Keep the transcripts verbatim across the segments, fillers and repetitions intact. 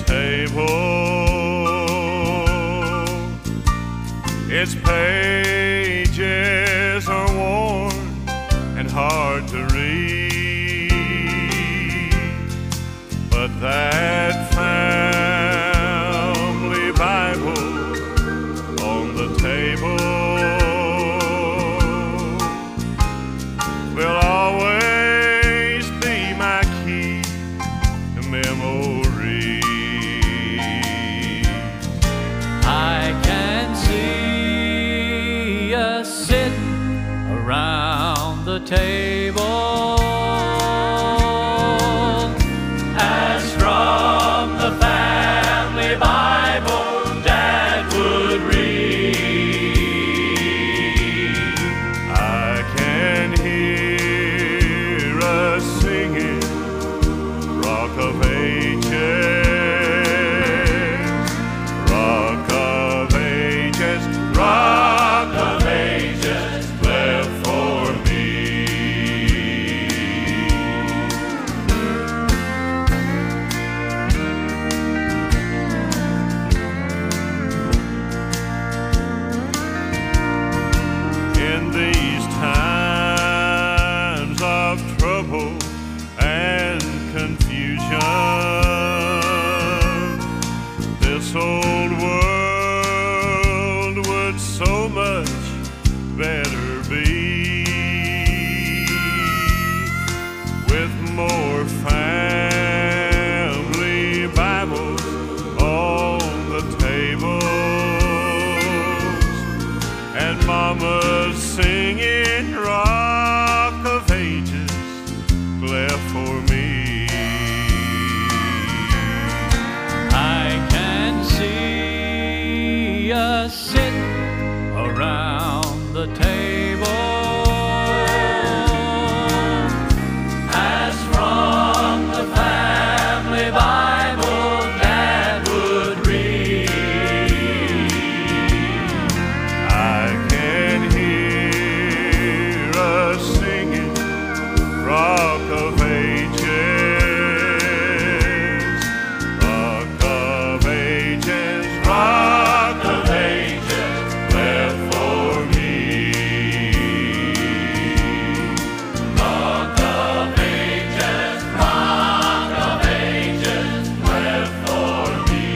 table. Its pages are worn and hard to read, but that family Bible on the table will always be my key to memory. I can see us sitting around the table as from the family Bible Dad would read. I can hear us singing Rock of Ages, Rock of Ages, Rock of Ages, left for me. In these times of trouble and confusion, this old world would so much better be with more family Bibles on the tables and mamas singing Rock of Ages left for me. I can see us sitting around the table as from the family Bible Dad would read. I can hear us singing Rock of Ages, Rock of Ages, Rock of Ages, left for me. Rock of Ages, Rock of Ages, left for me.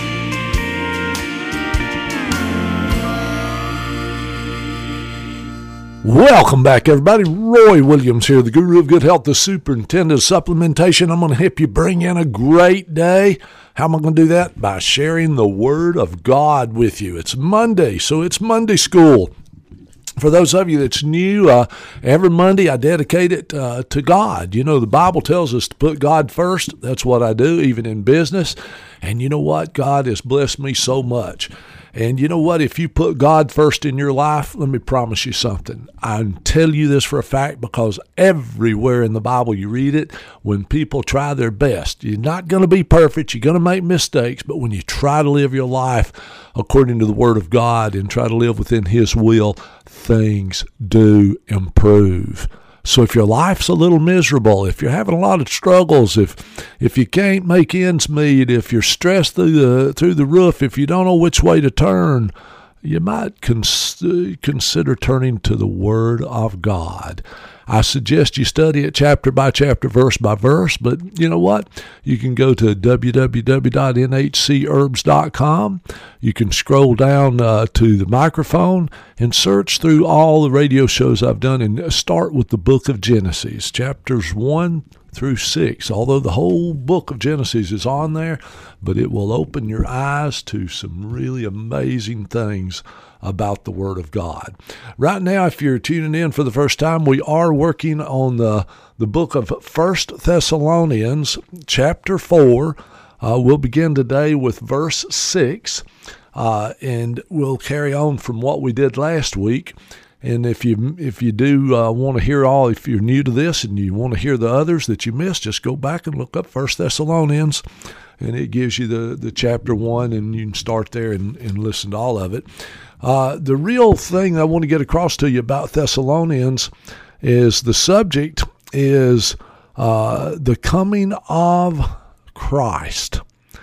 Welcome back, everybody. Roy Williams here, the guru of good health, the superintendent of supplementation. I'm going to help you bring in a great day. How am I going to do that? By sharing the Word of God with you. It's Monday, so it's Monday school. For those of you that's new, uh, every Monday I dedicate it uh, to God. You know, the Bible tells us to put God first. That's what I do, even in business. And you know what? God has blessed me so much. And you know what? If you put God first in your life, let me promise you something. I tell you this for a fact because everywhere in the Bible you read it, when people try their best, you're not going to be perfect. You're going to make mistakes. But when you try to live your life according to the Word of God and try to live within His will, things do improve. So if your life's a little miserable, if you're having a lot of struggles, if if you can't make ends meet, if you're stressed through the through the roof, if you don't know which way to turn, you might cons- consider turning to the Word of God. I suggest you study it chapter by chapter, verse by verse, but you know what? You can go to w w w dot n h c herbs dot com. You can scroll down uh, to the microphone and search through all the radio shows I've done and start with the book of Genesis, chapters one through six. Although the whole book of Genesis is on there, but it will open your eyes to some really amazing things about the Word of God. Right now, if you're tuning in for the first time, we are working on the, the book of First Thessalonians, chapter four. Uh, we'll begin today with verse six, uh, and we'll carry on from what we did last week. And if you if you do uh, want to hear all, if you're new to this and you want to hear the others that you missed, just go back and look up First Thessalonians, and it gives you the, the chapter one, and you can start there and, and listen to all of it. Uh, the real thing I want to get across to you about Thessalonians is the subject is uh, the coming of Christ.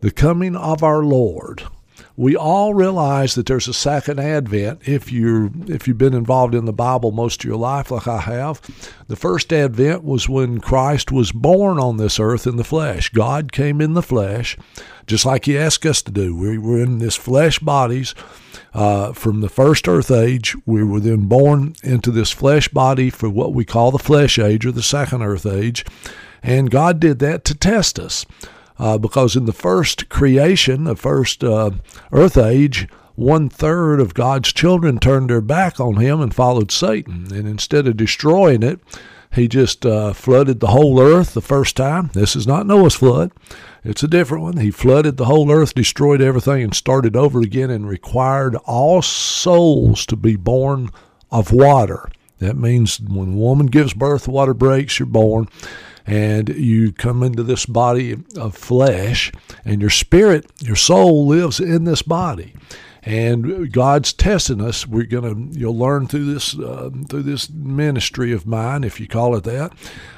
the coming of our Lord. We all realize that there's a second advent. If you're if you've been involved in the Bible most of your life, like I have, the first advent was when Christ was born on this earth in the flesh. God came in the flesh, just like He asked us to do. We were in this flesh bodies uh, from the first earth age. We were then born into this flesh body for what we call the flesh age or the second earth age, and God did that to test us. Uh, because in the first creation, the first uh, earth age, one-third of God's children turned their back on Him and followed Satan. And instead of destroying it, He just uh, flooded the whole earth the first time. This is not Noah's flood. It's a different one. He flooded the whole earth, destroyed everything, and started over again and required all souls to be born of water. That means when a woman gives birth, water breaks, you're born. And you come into this body of flesh, and your spirit, your soul lives in this body. And God's testing us. We're gonna, you'll learn through this uh, through this ministry of mine, if you call it that,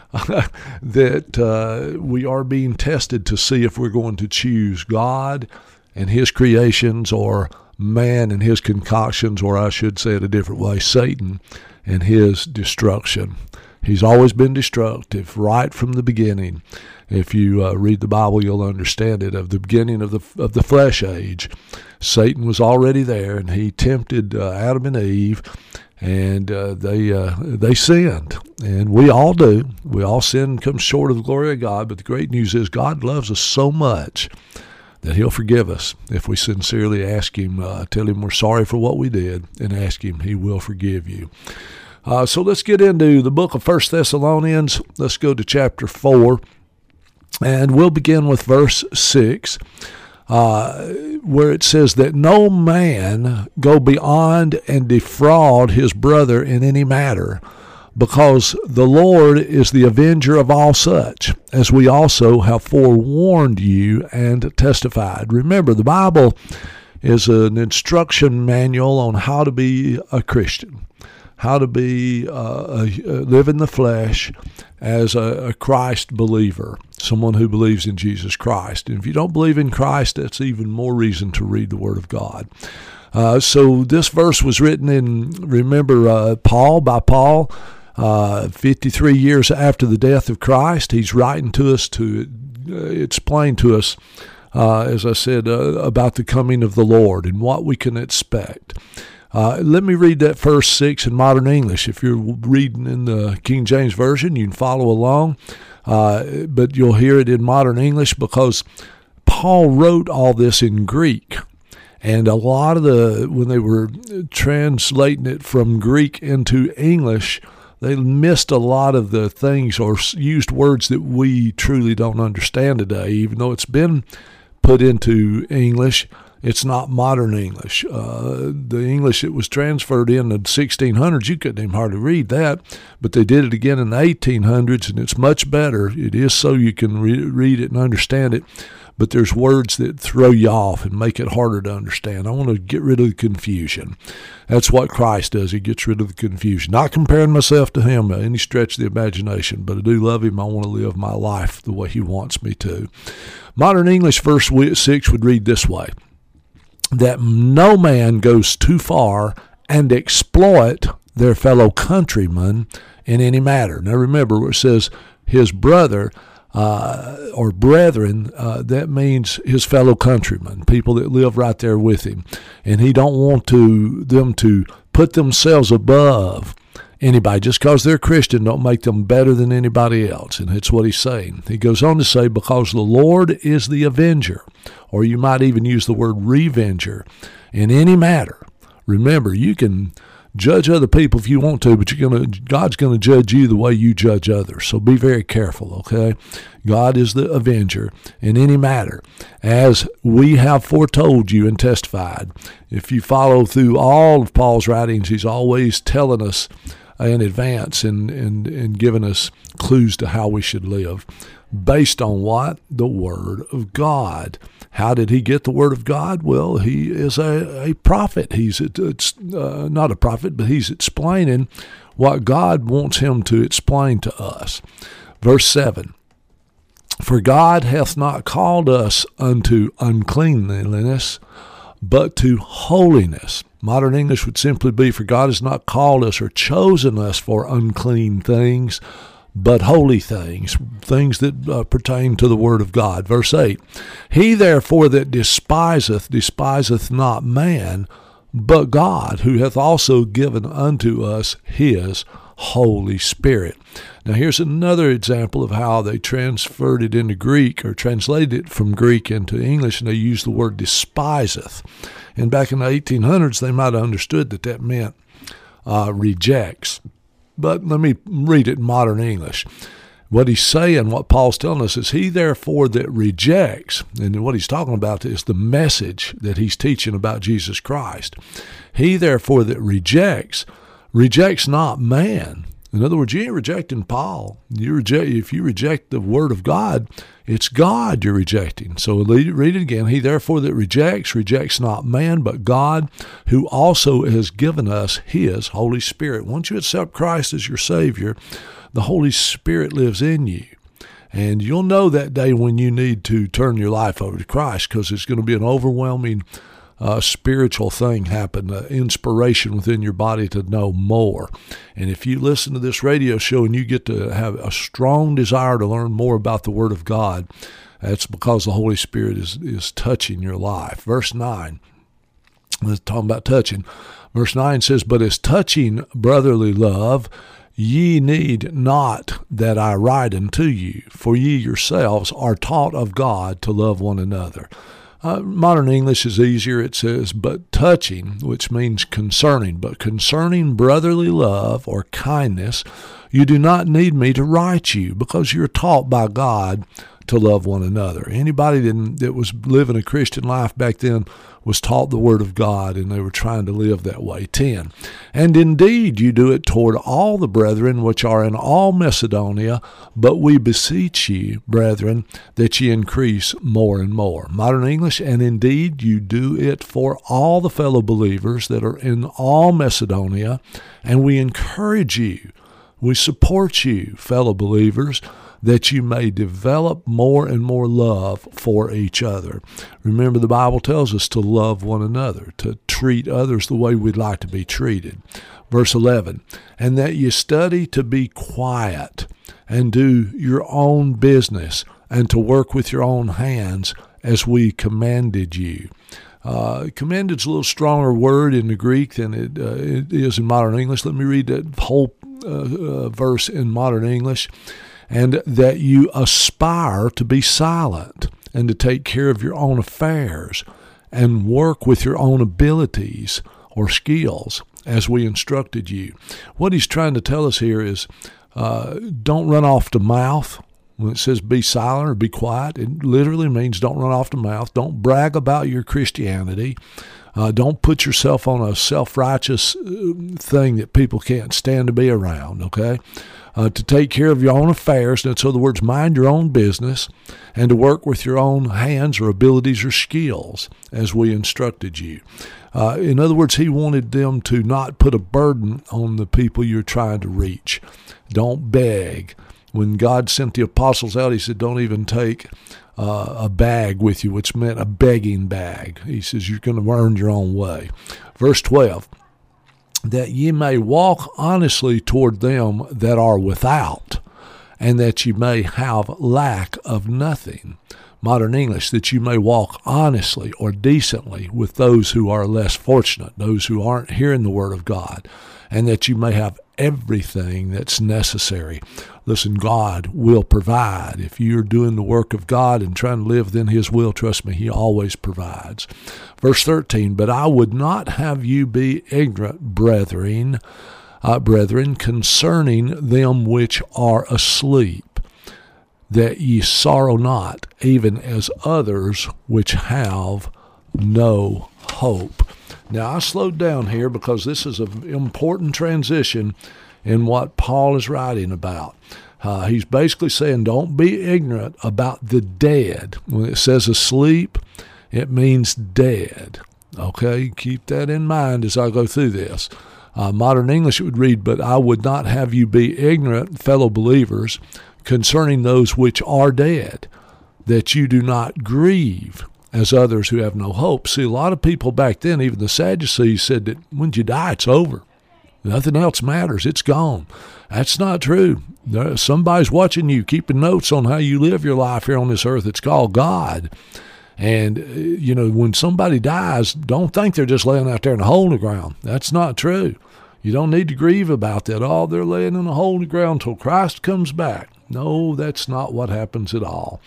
that uh, we are being tested to see if we're going to choose God and His creations, or man and his concoctions, or I should say it a different way, Satan and his destruction. He's always been destructive right from the beginning. If you uh, read the Bible, you'll understand it. Of the beginning of the of the flesh age, Satan was already there, and he tempted uh, Adam and Eve, and uh, they uh, they sinned, and we all do. We all sin and come short of the glory of God. But the great news is God loves us so much that He'll forgive us if we sincerely ask Him, uh, tell Him we're sorry for what we did, and ask Him. He will forgive you. Uh, so let's get into the book of First Thessalonians. Let's go to chapter four, and we'll begin with verse six, uh, where it says that no man go beyond and defraud his brother in any matter, because the Lord is the avenger of all such, as we also have forewarned you and testified. Remember, the Bible is an instruction manual on how to be a Christian, how to be uh, a, live in the flesh as a, a Christ believer, someone who believes in Jesus Christ. And if you don't believe in Christ, that's even more reason to read the Word of God. Uh, so this verse was written in, remember, uh, Paul, by Paul, uh, fifty-three years after the death of Christ. He's writing to us to uh, explain to us, uh, as I said, uh, about the coming of the Lord and what we can expect. Uh, let me read that verse six in modern English. If you're reading in the King James Version, you can follow along, uh, but you'll hear it in modern English because Paul wrote all this in Greek. And a lot of the, when they were translating it from Greek into English, they missed a lot of the things or used words that we truly don't understand today, even though it's been put into English. It's not modern English. Uh, the English that was transferred in the sixteen hundreds, you couldn't even hardly read that, but they did it again in the eighteen hundreds, and it's much better. It is so you can re- read it and understand it, but there's words that throw you off and make it harder to understand. I want to get rid of the confusion. That's what Christ does. He gets rid of the confusion. Not comparing myself to Him by any stretch of the imagination, but I do love Him. I want to live my life the way He wants me to. Modern English verse six would read this way: that no man goes too far and exploit their fellow countrymen in any matter. Now remember, where it says his brother uh, or brethren, uh, that means his fellow countrymen, people that live right there with him. And he don't want to them to put themselves above anybody. Just because they're Christian don't make them better than anybody else. And that's what he's saying. He goes on to say, because the Lord is the avenger, or you might even use the word revenger, in any matter. Remember, you can judge other people if you want to, but you're gonna God's going to judge you the way you judge others. So be very careful, okay? God is the avenger in any matter, as we have foretold you and testified. If you follow through all of Paul's writings, he's always telling us in advance and, and, and giving us clues to how we should live. Based on what? The Word of God. How did he get the Word of God? Well, he is a, a prophet. He's it's uh, not a prophet, but he's explaining what God wants him to explain to us. Verse seven, For God hath not called us unto uncleanliness, but to holiness. Modern English would simply be, for God has not called us or chosen us for unclean things, but holy things, things that uh, pertain to the Word of God. Verse eight, he therefore that despiseth, despiseth not man, but God, who hath also given unto us his Holy Spirit. Now here's another example of how they transferred it into Greek, or translated it from Greek into English, and they used the word despiseth. And back in the eighteen hundreds, they might have understood that that meant uh, rejects. But let me read it in modern English. What he's saying, what Paul's telling us, is he therefore that rejects, and what he's talking about is the message that he's teaching about Jesus Christ. He therefore that rejects, rejects not man. In other words, you ain't rejecting Paul. You reject, if you reject the Word of God, it's God you're rejecting. So read it again. He therefore that rejects, rejects not man, but God, who also has given us his Holy Spirit. Once you accept Christ as your Savior, the Holy Spirit lives in you. And you'll know that day when you need to turn your life over to Christ, because it's going to be an overwhelming uh, spiritual thing happen, uh, inspiration within your body to know more. And if you listen to this radio show and you get to have a strong desire to learn more about the Word of God, that's because the Holy Spirit is, is touching your life. Verse nine, let's talk about touching. Verse nine says, but as touching brotherly love, ye need not that I write unto you, for ye yourselves are taught of God to love one another. Uh, modern English is easier. It says, but touching, which means concerning, but concerning brotherly love or kindness, you do not need me to write you, because you're taught by God to love one another. Anybody that, that was living a Christian life back then was taught the Word of God, and they were trying to live that way. ten. And indeed you do it toward all the brethren which are in all Macedonia, but we beseech ye, brethren, that ye increase more and more. Modern English, and indeed you do it for all the fellow believers that are in all Macedonia, and we encourage you, we support you, fellow believers, that you may develop more and more love for each other. Remember, the Bible tells us to love one another, to treat others the way we'd like to be treated. Verse eleven, and that you study to be quiet and do your own business and to work with your own hands as we commanded you. Uh, commanded is a little stronger word in the Greek than it, uh, it is in modern English. Let me read that whole uh, uh, verse in modern English. And that you aspire to be silent and to take care of your own affairs and work with your own abilities or skills as we instructed you. What he's trying to tell us here is uh, don't run off the mouth. When it says be silent or be quiet, it literally means don't run off the mouth. Don't brag about your Christianity. Uh, don't put yourself on a self-righteous thing that people can't stand to be around, okay? Uh, to take care of your own affairs, in other words, mind your own business, and to work with your own hands or abilities or skills as we instructed you. Uh, in other words, he wanted them to not put a burden on the people you're trying to reach. Don't beg. When God sent the apostles out, he said, don't even take uh, a bag with you, which meant a begging bag. He says, you're going to earn your own way. Verse twelve, that ye may walk honestly toward them that are without, and that ye may have lack of nothing. Modern English, that you may walk honestly or decently with those who are less fortunate, those who aren't hearing the Word of God, and that you may have everything that's necessary. Listen, God will provide. If you're doing the work of God and trying to live within His will, trust me, He always provides. Verse thirteen, but I would not have you be ignorant, brethren, uh, brethren, concerning them which are asleep, that ye sorrow not, even as others which have no hope. Now, I slowed down here because this is an important transition in what Paul is writing about. Uh, he's basically saying don't be ignorant about the dead. When it says asleep, it means dead. Okay, keep that in mind as I go through this. Uh, modern English, it would read, but I would not have you be ignorant, fellow believers, concerning those which are dead, that you do not grieve as others who have no hope. See, a lot of people back then, even the Sadducees, said that when you die, it's over. Nothing else matters. It's gone. That's not true. There, somebody's watching you, keeping notes on how you live your life here on this earth. It's called God. And, uh, you know, when somebody dies, don't think they're just laying out there in a hole in the ground. That's not true. You don't need to grieve about that. Oh, they're laying in a hole in the ground until Christ comes back. No, that's not what happens at all.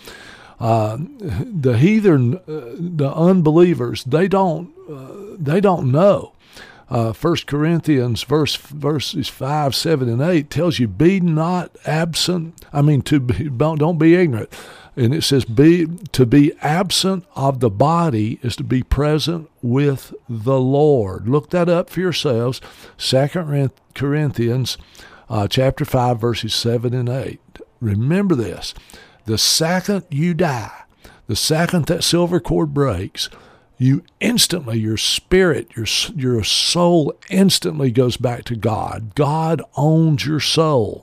Uh, the heathen, uh, the unbelievers, they don't, uh, they don't know. Uh, First Corinthians verse verses five, seven, and eight tells you, "Be not absent." I mean, to be, don't, don't be ignorant. And it says, "Be to be absent of the body is to be present with the Lord." Look that up for yourselves. Second Corinthians, uh, chapter five, verses seven and eight. Remember this: the second you die, the second that silver cord breaks, you instantly, your spirit, your your soul instantly goes back to God. God owns your soul.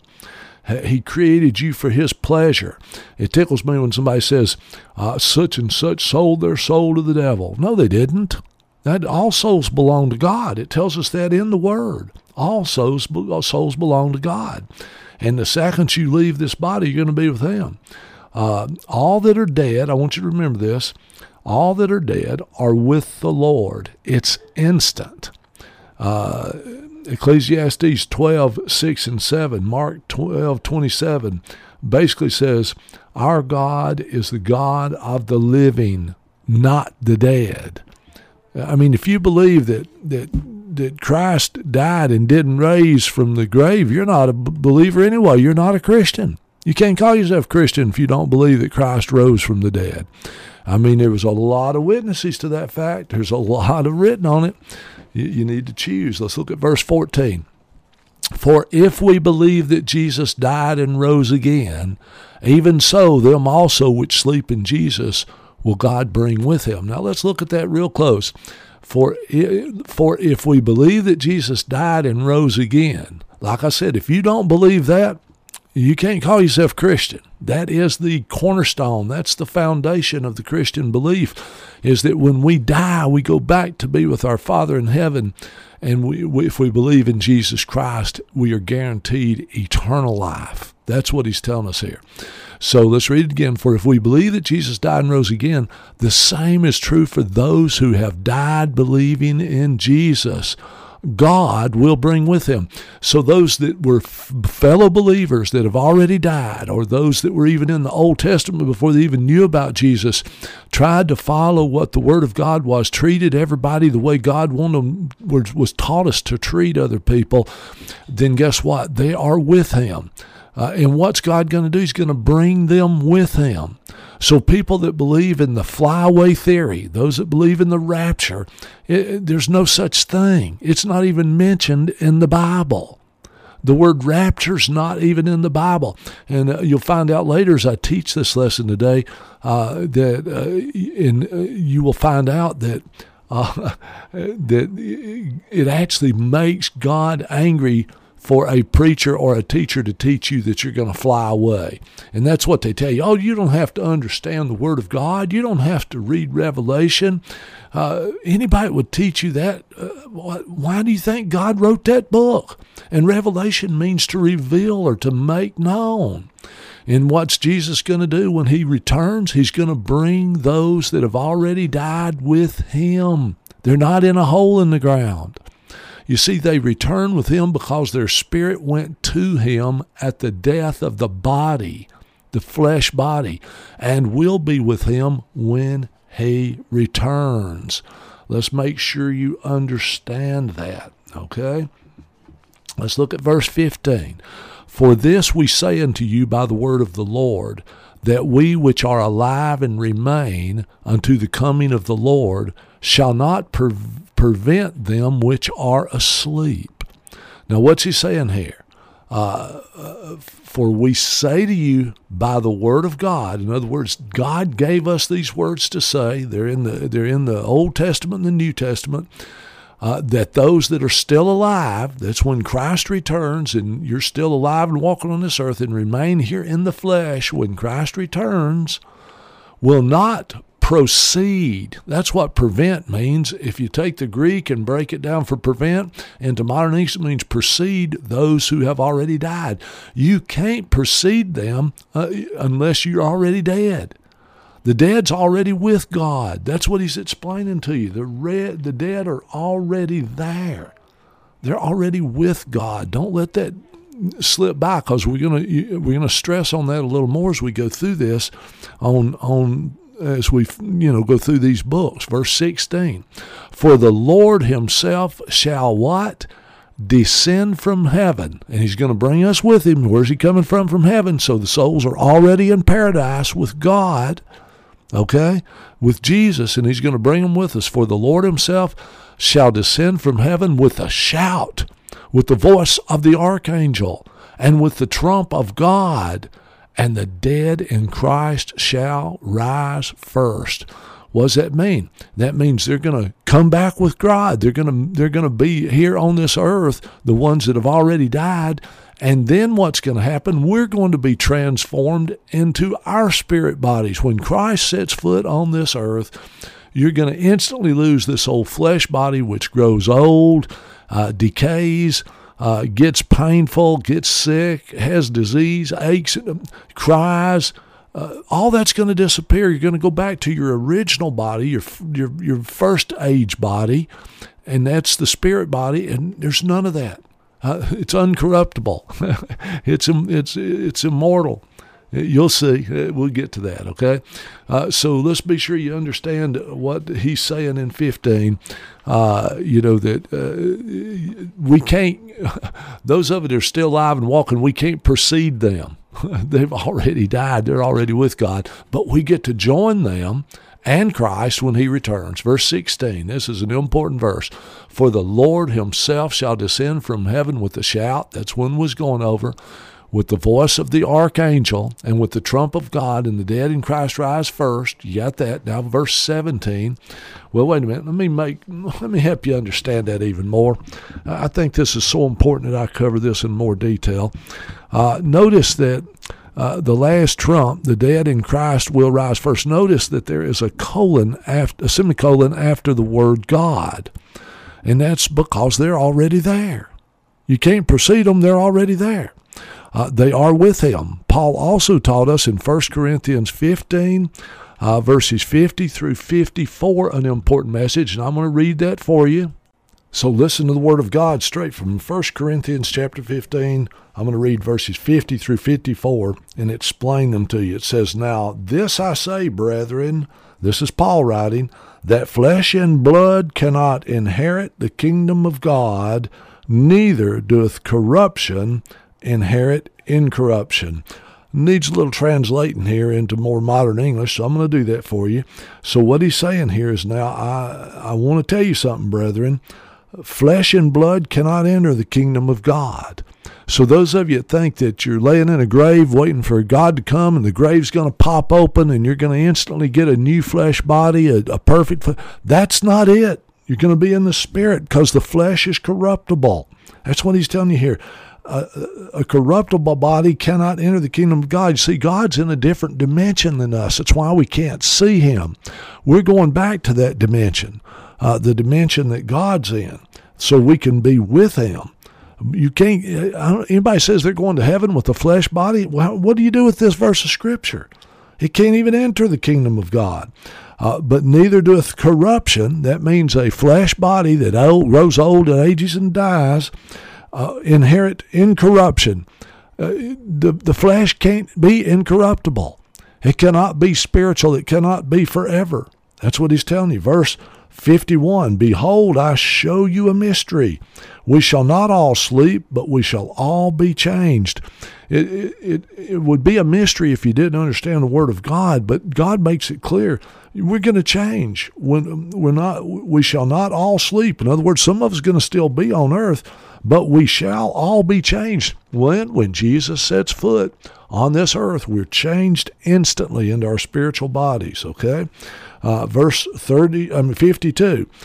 He created you for his pleasure. It tickles me when somebody says, uh, such and such sold their soul to the devil. No, they didn't. That all souls belong to God. It tells us that in the Word. All souls, all souls belong to God. And the second you leave this body, you're going to be with him. Uh, all that are dead, I want you to remember this, all that are dead are with the Lord. It's instant. Uh, Ecclesiastes twelve, six and seven, Mark twelve, twenty-seven basically says, our God is the God of the living, not the dead. I mean, if you believe that that that Christ died and didn't raise from the grave, you're not a believer anyway. You're not a Christian. You can't call yourself Christian if you don't believe that Christ rose from the dead. I mean, there was a lot of witnesses to that fact. There's a lot of written on it. You, you need to choose. Let's look at verse fourteen. For if we believe that Jesus died and rose again, even so them also which sleep in Jesus will God bring with him. Now let's look at that real close. For, for if we believe that Jesus died and rose again, like I said, if you don't believe that, you can't call yourself Christian. That is the cornerstone. That's the foundation of the Christian belief, is that when we die, we go back to be with our Father in heaven. And we, we, if we believe in Jesus Christ, we are guaranteed eternal life. That's what he's telling us here. So let's read it again. For if we believe that Jesus died and rose again, the same is true for those who have died believing in Jesus. God will bring with him. So those that were f- fellow believers that have already died, or those that were even in the Old Testament before they even knew about Jesus, tried to follow what the Word of God was, treated everybody the way God wanted them, was, was taught us to treat other people, then guess what? They are with him. Uh, and what's God going to do? He's going to bring them with him. So people that believe in the flyaway theory, those that believe in the rapture, it, there's no such thing. It's not even mentioned in the Bible. The word rapture's not even in the Bible. And uh, you'll find out later as I teach this lesson today uh, that uh, in, uh, you will find out that uh, that it actually makes God angry for a preacher or a teacher to teach you that you're going to fly away. And that's what they tell you. Oh, you don't have to understand the Word of God. You don't have to read Revelation. Uh, anybody would teach you that. Uh, why do you think God wrote that book? And Revelation means to reveal or to make known. And what's Jesus going to do when he returns? He's going to bring those that have already died with him. They're not in a hole in the ground. You see, they return with him because their spirit went to him at the death of the body, the flesh body, and will be with him when he returns. Let's make sure you understand that, okay? Let's look at verse fifteen. For this we say unto you by the word of the Lord, that we which are alive and remain unto the coming of the Lord shall not pre- prevent them which are asleep. Now, what's he saying here? Uh, uh, for we say to you by the word of God. In other words, God gave us these words to say. They're in the they're in the Old Testament and the New Testament. uh, that those that are still alive, that's when Christ returns and you're still alive and walking on this earth and remain here in the flesh when Christ returns, will not proceed. That's what prevent means. If you take the Greek and break it down for prevent into modern English, it means precede those who have already died. You can't precede them uh, unless you're already dead. The dead's already with God. That's what he's explaining to you. The red, the dead are already there. They're already with God. Don't let that slip by, because we're gonna we're gonna stress on that a little more as we go through this on on. as we you know go through these books. Verse sixteen, for the Lord himself shall what? Descend from heaven. And he's going to bring us with him. Where's he coming from? From heaven. So the souls are already in paradise with God, okay, with Jesus, and he's going to bring them with us. For the Lord himself shall descend from heaven with a shout, with the voice of the archangel, and with the trump of God, and the dead in Christ shall rise first. What does that mean? That means they're going to come back with God. They're going to they're going to be here on this earth, the ones that have already died. And then what's going to happen? We're going to be transformed into our spirit bodies. When Christ sets foot on this earth, you're going to instantly lose this old flesh body, which grows old, uh, decays, Uh, gets painful, gets sick, has disease, aches, cries. Uh, all that's going to disappear. You're going to go back to your original body, your your your first age body, and that's the spirit body. And there's none of that. Uh, it's uncorruptible. it's it's it's immortal. You'll see. We'll get to that, okay? Uh, so let's be sure you understand what he's saying in fifteen. Uh, you know, that uh, we can't, those of us that are still alive and walking, we can't precede them. They've already died. They're already with God. But we get to join them and Christ when he returns. Verse sixteen, this is an important verse. For the Lord himself shall descend from heaven with a shout. That's one was going over. With the voice of the archangel and with the trump of God, and the dead in Christ rise first. You got that. Now verse seventeen. Well, wait a minute. Let me make. Let me help you understand that even more. I think this is so important that I cover this in more detail. Uh, notice that uh, the last trump, the dead in Christ will rise first. Notice that there is a colon after a semicolon after the word God, and that's because they're already there. You can't precede them; they're already there. Uh, they are with him. Paul also taught us in First Corinthians fifteen, uh, verses fifty through fifty-four, an important message, and I'm going to read that for you. So listen to the Word of God straight from First Corinthians chapter fifteen. I'm going to read verses fifty through fifty-four and explain them to you. It says, Now this I say, brethren, this is Paul writing, that flesh and blood cannot inherit the kingdom of God, neither doeth corruption inherit incorruption. Needs a little translating here into more modern English, so I'm going to do that for you. So what he's saying here is, now I, I want to tell you something, brethren. Flesh and blood cannot enter the kingdom of God. So those of you that think that you're laying in a grave waiting for God to come and the grave's going to pop open and you're going to instantly get a new flesh body, a, a perfect, that's not it. You're going to be in the spirit, because the flesh is corruptible. That's what he's telling you here. A, a corruptible body cannot enter the kingdom of God. You see, God's in a different dimension than us. That's why we can't see him. We're going back to that dimension, uh, the dimension that God's in, so we can be with him. You can't, anybody says they're going to heaven with a flesh body, well, what do you do with this verse of Scripture? It can't even enter the kingdom of God. Uh, but neither doeth corruption, that means a flesh body that old, grows old and ages and dies, Uh, inherit incorruption. Uh, the, the flesh can't be incorruptible. It cannot be spiritual. It cannot be forever. That's what he's telling you. Verse fifty-one, Behold, I show you a mystery. We shall not all sleep, but we shall all be changed. It, it, it, it would be a mystery if you didn't understand the Word of God, but God makes it clear. We're going to change. When we're not, we shall not all sleep. In other words, some of us are going to still be on earth, but we shall all be changed. When? When Jesus sets foot on this earth, we're changed instantly into our spiritual bodies, okay? Uh, verse thirty, I mean fifty-two.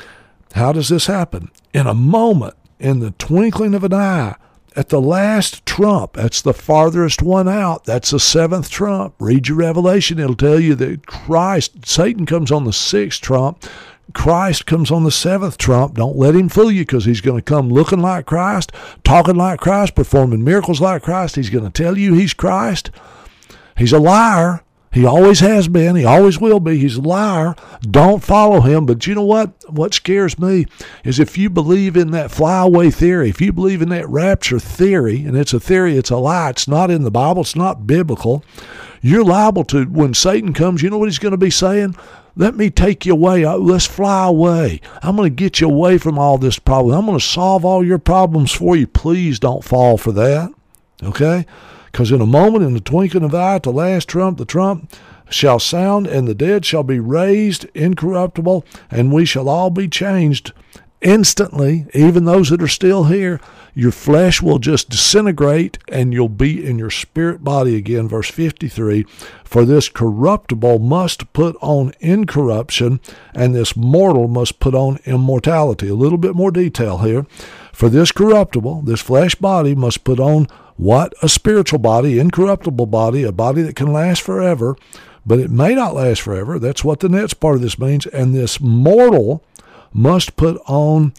How does this happen? In a moment, in the twinkling of an eye, at the last trump. That's the farthest one out. That's the seventh trump. Read your Revelation. It'll tell you that Christ, Satan comes on the sixth trump. Christ comes on the seventh trump. Don't let him fool you, because he's going to come looking like Christ, talking like Christ, performing miracles like Christ. He's going to tell you he's Christ. He's a liar. He always has been. He always will be. He's a liar. Don't follow him. But you know what? What scares me is if you believe in that flyaway theory, if you believe in that rapture theory, and it's a theory, it's a lie, it's not in the Bible, it's not biblical, you're liable to, when Satan comes, you know what he's going to be saying? Let me take you away. Let's fly away. I'm going to get you away from all this problem. I'm going to solve all your problems for you. Please don't fall for that. Okay? Because in a moment, in the twinkling of an eye, at the last trump, the trump shall sound, and the dead shall be raised incorruptible, and we shall all be changed instantly, even those that are still here. Your flesh will just disintegrate, and you'll be in your spirit body again. Verse fifty-three, for this corruptible must put on incorruption, and this mortal must put on immortality. A little bit more detail here. For this corruptible, this flesh body, must put on what? A spiritual body, incorruptible body, a body that can last forever, but it may not last forever. That's what the next part of this means. And this mortal must put on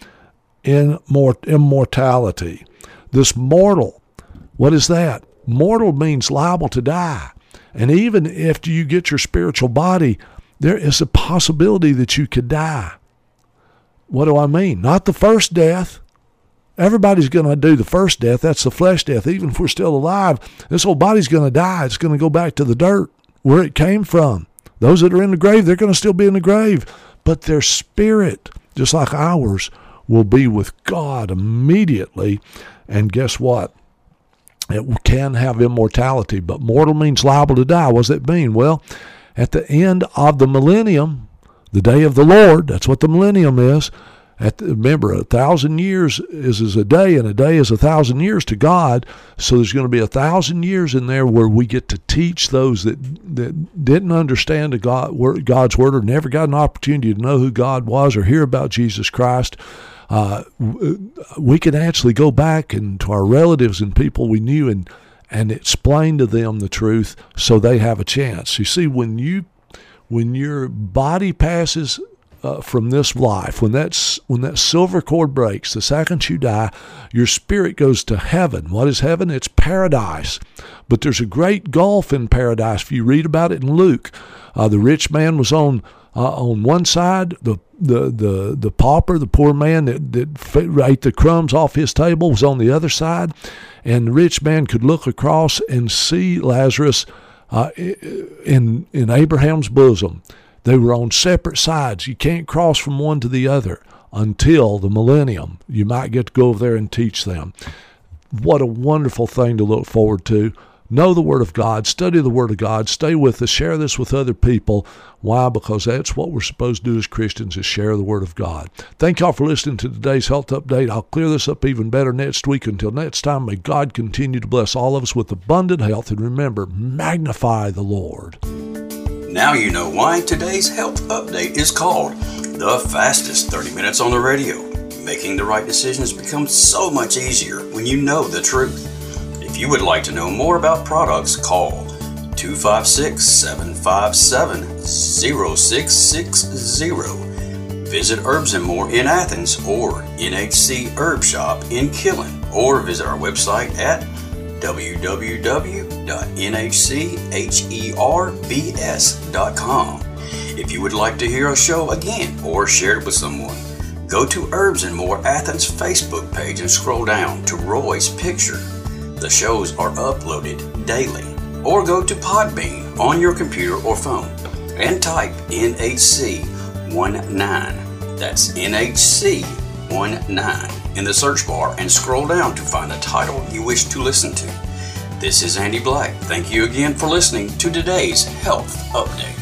immortality. This mortal, what is that? Mortal means liable to die. And even after you get your spiritual body, there is a possibility that you could die. What do I mean? Not the first death. Everybody's going to do the first death. That's the flesh death. Even if we're still alive, this whole body's going to die. It's going to go back to the dirt where it came from. Those that are in the grave, they're going to still be in the grave. But their spirit, just like ours, will be with God immediately. And guess what? It can have immortality. But mortal means liable to die. What does that mean? Well, at the end of the millennium, the day of the Lord, that's what the millennium is. At the, remember, a thousand years is, is a day, and a day is a thousand years to God. So there's going to be a thousand years in there where we get to teach those that that didn't understand the God, God's word, or never got an opportunity to know who God was or hear about Jesus Christ. Uh, we can actually go back and to our relatives and people we knew and and explain to them the truth, so they have a chance. You see, when you when your body passes Uh, from this life, when that's when that silver cord breaks, the second you die, your spirit goes to heaven. What is heaven? It's paradise. But there's a great gulf in paradise. If you read about it in Luke, uh, the rich man was on uh, on one side, the the the the pauper, the poor man that that ate the crumbs off his table, was on the other side, and the rich man could look across and see Lazarus uh, in in Abraham's bosom. They were on separate sides. You can't cross from one to the other until the millennium. You might get to go over there and teach them. What a wonderful thing to look forward to. Know the Word of God. Study the Word of God. Stay with us. Share this with other people. Why? Because that's what we're supposed to do as Christians, is share the Word of God. Thank y'all for listening to today's Health Update. I'll clear this up even better next week. Until next time, may God continue to bless all of us with abundant health. And remember, magnify the Lord. Now you know why today's Health Update is called the fastest thirty minutes on the radio. Making the right decisions becomes so much easier when you know the truth. If you would like to know more about products, call two five six, seven five seven, zero six six zero. Visit Herbs and More in Athens or N H C Herb Shop in Killen, or visit our website at w w w dot n h c herbs dot com. If you would like to hear a show again or share it with someone, go to Herbs and More Athens Facebook page and scroll down to Roy's picture. The shows are uploaded daily. Or go to Podbean on your computer or phone and type N H C nineteen. That's N H C nineteen in the search bar and scroll down to find the title you wish to listen to. This is Andy Black. Thank you again for listening to today's Health Update.